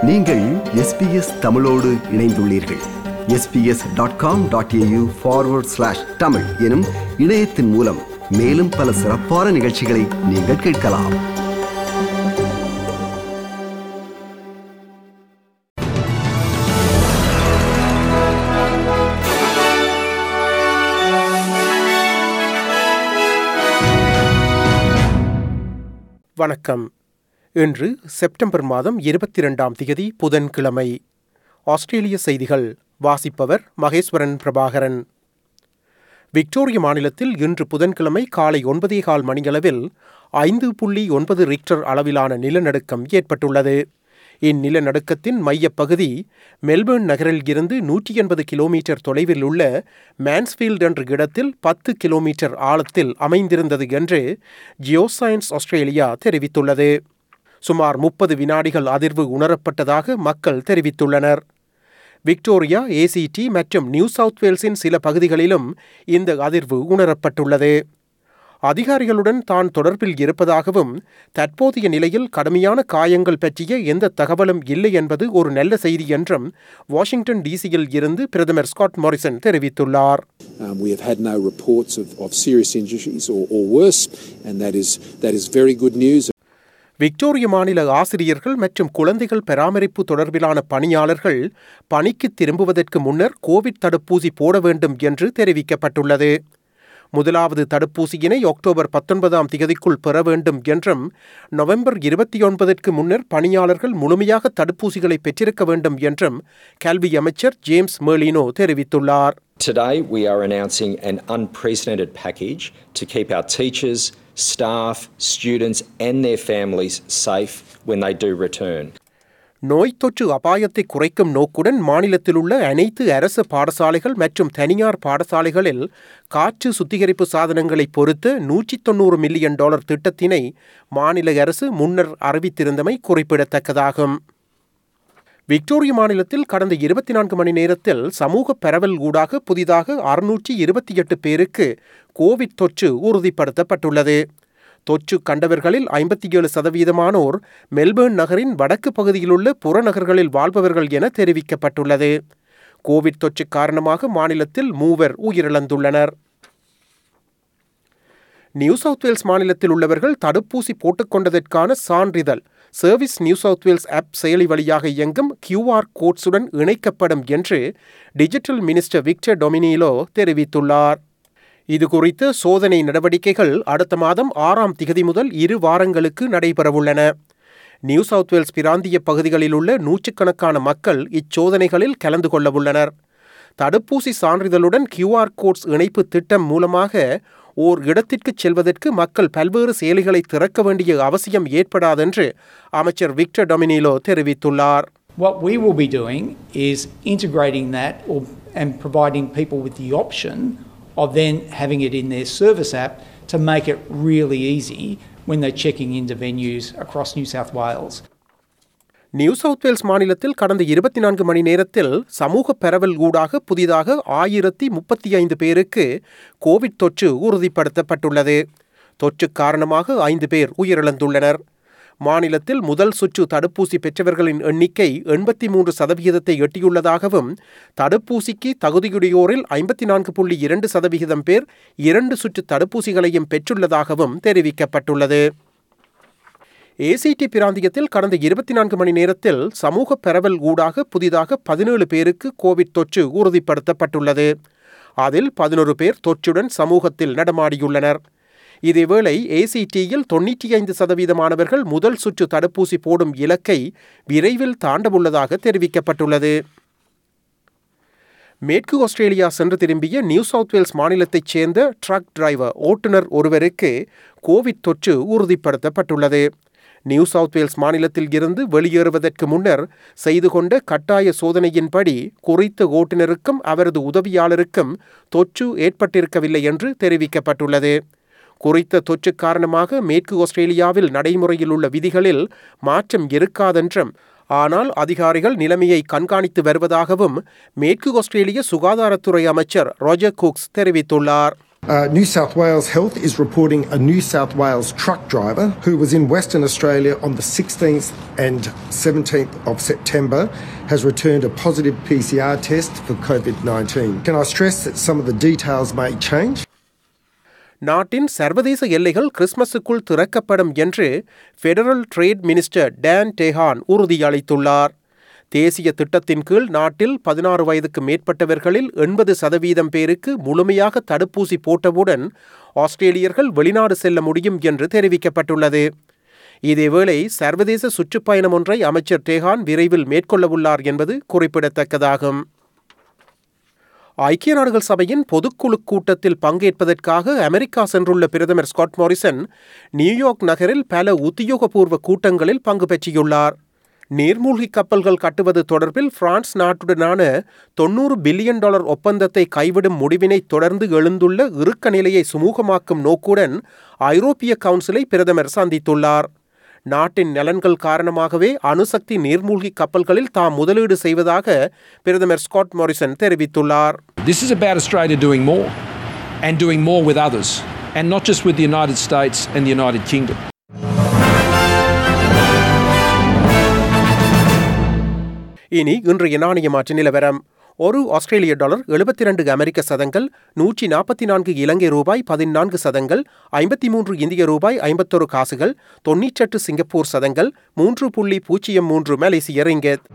நீங்கள் SBS தமிழோடு இணைந்துள்ளீர்கள். sbs.com.au/tamil எனும் இணையத்தின் மூலம் மேலும் பல சிறப்பான நிகழ்ச்சிகளை நீங்கள் கேட்கலாம். வணக்கம். இன்று செப்டம்பர் மாதம் 22ஆம் தேதி புதன்கிழமை. ஆஸ்திரேலிய செய்திகள் வாசிப்பவர் மகேஸ்வரன் பிரபாகரன். விக்டோரிய மாநிலத்தில் இன்று புதன்கிழமை காலை 9:15 மணியளவில் 5.9 ரிக்டர் அளவிலான நிலநடுக்கம் ஏற்பட்டுள்ளது. இந்நிலநடுக்கத்தின் மையப்பகுதி மெல்பர்ன் நகரில் இருந்து 180 கிலோமீட்டர் தொலைவில் உள்ள மான்ஸ்ஃபீல்ட் என்ற இடத்தில் 10 கிலோமீட்டர் ஆழத்தில் அமைந்திருந்தது என்று ஜியோசைன்ஸ் ஆஸ்திரேலியா தெரிவித்துள்ளது. சுமார் 30 வினாடிகள் அதிர்வு உணரப்பட்டதாக மக்கள் தெரிவித்துள்ளனர். விக்டோரியா, ACT மற்றும் நியூ சவுத் வேல்ஸின் சில பகுதிகளிலும் இந்த அதிர்வு உணரப்பட்டுள்ளது. அதிகாரிகளுடன் தான் தொடர்பில் இருப்பதாகவும் தற்போதைய நிலையில் கடுமையான காயங்கள் பற்றிய எந்த தகவலும் இல்லை என்பது ஒரு நல்ல செய்தி என்றும் வாஷிங்டன் டிசியில் இருந்து பிரதமர் ஸ்காட் மாரிசன் தெரிவித்துள்ளார். We have had no reports of serious injuries or worse, and that is very good news. Victoria மாநில ஆசிரியர்கள் மற்றும் குழந்தைகள் பராமரிப்பு தொடர்பிலான பணியாளர்கள் பணிக்கு திரும்புவதற்கு முன்னர் கோவிட் தடுப்பூசி போட வேண்டும் என்று தெரிவிக்கப்பட்டுள்ளது. முதலாவது தடுப்பூசியினை அக்டோபர் 19ஆம் தேதிக்குள் பெற வேண்டும் என்றும் நவம்பர் 29க்கு முன்னர் பணியாளர்கள் முழுமையாக தடுப்பூசிகளை பெற்றிருக்க வேண்டும் என்றும் கல்வி அமைச்சர் ஜேம்ஸ் மெர்லினோ தெரிவித்துள்ளார். Today we are announcing an unprecedented package to keep our teachers, staff, students and their families safe when they do return. நோய் தொற்று அபாயத்தை குறைக்கும் நோக்குடன் மாநிலத்தில் உள்ள அனைத்து அரசு பாடசாலைகள் மற்றும் தனியார் பாடசாலைகளில் காற்று சுத்திகரிப்பு சாதனங்களை பொறுத்த $190 மில்லியன் திட்டத்தினை மாநில அரசு முன்னர் அறிவித்திருந்தமை குறிப்பிடத்தக்கதாகும். விக்டோரிய மாநிலத்தில் கடந்த 24 மணி நேரத்தில் சமூக பரவல் ஊடாக புதிதாக 628 பேருக்கு கோவிட் தொற்று உறுதிப்படுத்தப்பட்டுள்ளது. தொற்று கண்டவர்களில் 57% மெல்பர்ன் நகரின் வடக்கு பகுதியிலுள்ள புறநகர்களில் வாழ்பவர்கள் என தெரிவிக்கப்பட்டுள்ளது. கோவிட் தொற்று காரணமாக மாநிலத்தில் 3 உயிரிழந்துள்ளனர். நியூ சவுத் வேல்ஸ் மாநிலத்தில் உள்ளவர்கள் தடுப்பூசி போட்டுக்கொண்டதற்கான சான்றிதழ் Service New South Wales app செயலி வழியாக இயங்கும் QR கோட்ஸுடன் இணைக்கப்படும் என்று டிஜிட்டல் மினிஸ்டர் விக்டர் டொமினிலோ தெரிவித்துள்ளார். இது குறித்த சோதனை நடவடிக்கைகள் அடுத்த மாதம் 6ஆம் தேதி முதல் 2 வாரங்களுக்கு நடைபெறவுள்ளன. நியூ சவுத் வேல்ஸ் பிராந்திய பகுதிகளில் உள்ள நூற்றுக்கணக்கான மக்கள் இச்சோதனைகளில் கலந்து கொள்ளவுள்ளனர். தடுப்பூசி சான்றிதழுடன் QR கோட்ஸ் இணைப்பு திட்டம் மூலமாக ஓர் இடத்திற்கு செல்வதற்கு மக்கள் பல்வேறு செயலிகளை திறக்க வேண்டிய அவசியம் ஏற்படாதென்று அமைச்சர் விக்டர் டொமினிலோ தெரிவித்துள்ளார். What we will be doing is integrating that and providing people with the option of then having it in their service app to make it really easy when they're checking into venues across New South Wales. New South Wales மாநிலத்தில் கடந்த 24 மணி நேரத்தில் சமூக பரவல் ஊடாக புதிதாக 1035 பேருக்கு Covid தொற்று உறுதிப்படுத்தப்பட்டுள்ளது. தொற்று காரணமாக 5 பேர் உயிரிழந்துள்ளனர். மாநிலத்தில் முதல் சுற்று தடுப்பூசி பெற்றவர்களின் எண்ணிக்கை 83% எட்டியுள்ளதாகவும் தடுப்பூசிக்கு தகுதியுடையோரில் 54.2% பேர் 2 சுற்று தடுப்பூசிகளையும் பெற்றுள்ளதாகவும் தெரிவிக்கப்பட்டுள்ளது. ACT பிராந்தியத்தில் கடந்த 24 மணி நேரத்தில் சமூக பரவல் ஊடாக புதிதாக 17 பேருக்கு கோவிட் தொற்று உறுதிப்படுத்தப்பட்டுள்ளது. அதில் 11 பேர் தொற்றுடன் சமூகத்தில் நடமாடியுள்ளனர். இதேவேளை ACTயில் 95% முதல் சுற்று தடுப்பூசி போடும் இலக்கை விரைவில் தாண்டவுள்ளதாக தெரிவிக்கப்பட்டுள்ளது. மேற்கு ஆஸ்திரேலியா சென்று திரும்பிய நியூ சவுத் வேல்ஸ் மாநிலத்தைச் சேர்ந்த ட்ரக் டிரைவர் ஓட்டுநர் ஒருவருக்கு கோவிட் தொற்று உறுதிப்படுத்தப்பட்டுள்ளது. நியூ சவுத் வேல்ஸ் மாநிலத்தில் இருந்து வெளியேறுவதற்கு முன்னர் செய்து கொண்ட கட்டாய சோதனையின்படி குறித்த ஓட்டுநருக்கும் அவரது உதவியாளருக்கும் தொற்று ஏற்பட்டிருக்கவில்லை என்று தெரிவிக்கப்பட்டுள்ளது. குறித்த தொற்று காரணமாக மேற்கு ஆஸ்திரேலியாவில் நடைமுறையில் உள்ள விதிகளில் மாற்றம் இருக்காதென்றும், ஆனால் அதிகாரிகள் நிலைமையை கண்காணித்து வருவதாகவும் மேற்கு ஆஸ்திரேலிய சுகாதாரத்துறை அமைச்சர் ராஜர் குக்ஸ் தெரிவித்துள்ளார். New South Wales Health is reporting a New South Wales truck driver who was in Western Australia on the 16th and 17th of September has returned a positive PCR test for COVID-19. Can I stress that some of the details may change? நாட்டின் சர்வதேச எல்லைகள் கிறிஸ்மஸுக்குள் திறக்கப்படும் என்று federal trade minister Dan Tehan உறுதியளித்துள்ளார். தேசிய திட்டத்தின் கீழ் நாட்டில் 16 வயதுக்கு மேற்பட்டவர்களில் 80% பேருக்கு முழுமையாக தடுப்பூசி போட்டவுடன் ஆஸ்திரேலியர்கள் வெளிநாடு செல்ல முடியும் என்று தெரிவிக்கப்பட்டுள்ளது. இதேவேளை சர்வதேச சுற்றுப்பயணம் ஒன்றை அமைச்சர் டேஹான் விரைவில் மேற்கொள்ளவுள்ளார் என்பது குறிப்பிடத்தக்கதாகும். ஐக்கிய நாடுகள் சபையின் பொதுக்குழு கூட்டத்தில் பங்கேற்பதற்காக அமெரிக்கா சென்றுள்ள பிரதமர் ஸ்காட் மாரிசன் நியூயார்க் நகரில் பல உத்தியோகபூர்வ கூட்டங்களில் பங்கு பெற்றியுள்ளார். நீர்மூழ்கி கப்பல்கள் கட்டுவது தொடர்பில் பிரான்ஸ் நாட்டுடனான $90 பில்லியன் ஒப்பந்தத்தை கைவிடும் முடிவினை தொடர்ந்து எழுந்துள்ள இறுக்க நிலையை சுமூகமாக்கும் நோக்குடன் ஐரோப்பிய கவுன்சிலை பிரதமர் சந்தித்துள்ளார். நாட்டின் நலன்கள் காரணமாகவே அணுசக்தி நீர்மூழ்கி கப்பல்களில் தாம் முதலீடு செய்வதாக பிரதமர் ஸ்காட் மாரிசன் தெரிவித்துள்ளார். This is about Australia doing more and doing more with others, and not just with the United States and the United Kingdom. இனி இன்றைய நாணய மாற்று நிலவரம். ஒரு ஆஸ்திரேலிய டாலர் 72 அமெரிக்க சதங்கள், 144 இலங்கை ரூபாய் 14 சதங்கள், 53 இந்திய ரூபாய் 51 காசுகள், 98 சிங்கப்பூர் சதங்கள், 3.03 மலேசிய ரிங்கெட்.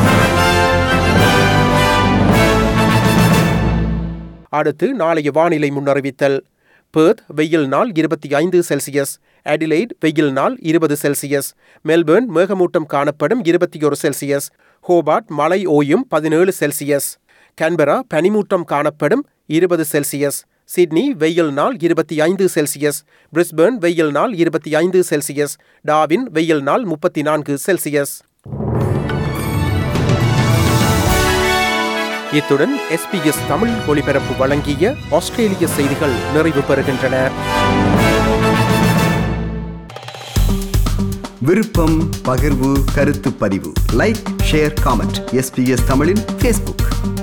அடுத்து நாளைய வானிலை முன்னறிவித்தல். பெர்த் வெயில் நாள் 25 செல்சியஸ், அடிலைட் வெயில் நாள் 20 செல்சியஸ், மெல்பர்ன் மேகமூட்டம் காணப்படும் 21 செல்சியஸ், ஹோபார்ட் மழை ஓயும் 17 செல்சியஸ், கான்பரா பனிமூட்டம் காணப்படும் 20 செல்சியஸ், சிட்னி வெயில் நாள் 25 செல்சியஸ், பிரிஸ்பர்ன் வெயில் நாள் 25 செல்சியஸ், டார்வின் வெயில் நாள் 34 செல்சியஸ். இத்துடன் SBS தமிழ் ஒலிபரப்பு வழங்கிய ஆஸ்திரேலிய செய்திகள் நிறைவு பெறுகின்றன. விருப்பம், பகிர்வு, கருத்து பதிவு, லைக், ஷேர், காமெண்ட். SBS தமிழின் Facebook.